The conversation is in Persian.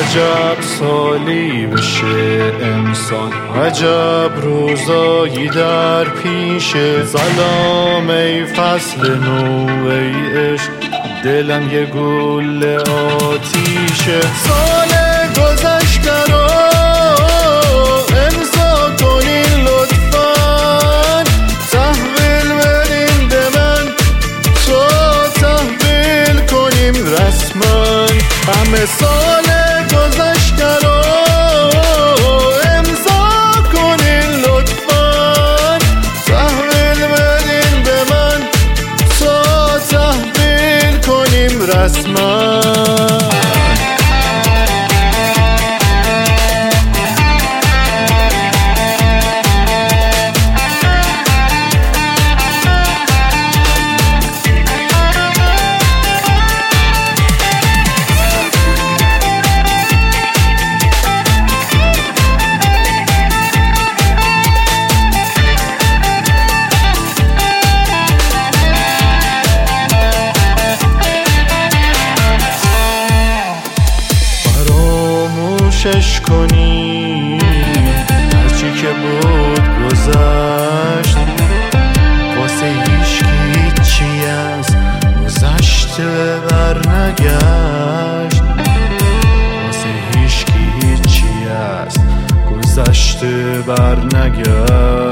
عجب سالی بشه انسان، عجب روزایی در پیشه. سلام ای فصل نو ای عشق، دلم یه گل آتیشه. سال گذشته رو امضا کنین لطفاً، تحویل بدین به من تا تحویل کنیم رسما. همه سال گذشته رو امضا کنین لطفاً، تحویل بدین به من تا تحویل کنیم رسما. فراموشش کنی هرچی که بود گذشت، واسه هیچی از گذشته بر نگشت. واسه هیچی از گذشته بر نگشت.